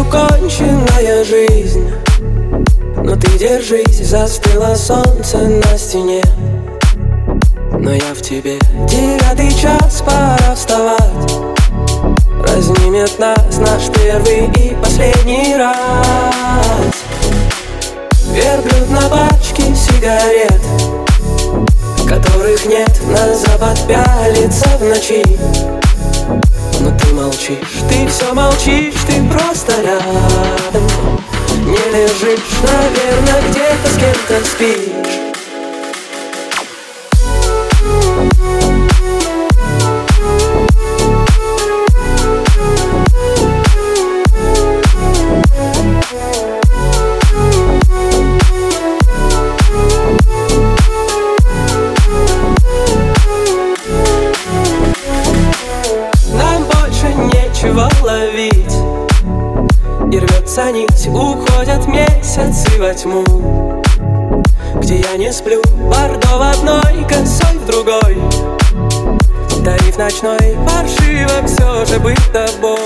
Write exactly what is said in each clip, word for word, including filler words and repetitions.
неоконченная жизнь. Но ты держись, застыло солнце на стене. Но я в тебе. Девятый час, пора вставать. Разнимет нас наш первый и последний раз. Верблюд на пачке сигарет, которых нет, на запад пялится в ночи. Но ты молчишь, ты все молчишь, ты просто рядом. Не лежишь, наверное, где-то с кем-то спишь. Нечего ловить, и рвется нить, уходят месяцы во тьму, где я не сплю, бордо в одной, косой в другой. Тариф ночной, паршиво все же быть тобой.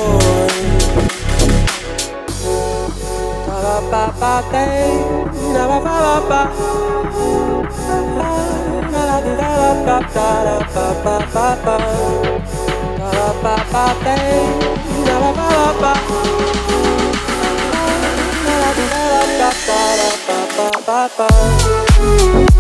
Ba ba ba ba ba ba ba ba ba.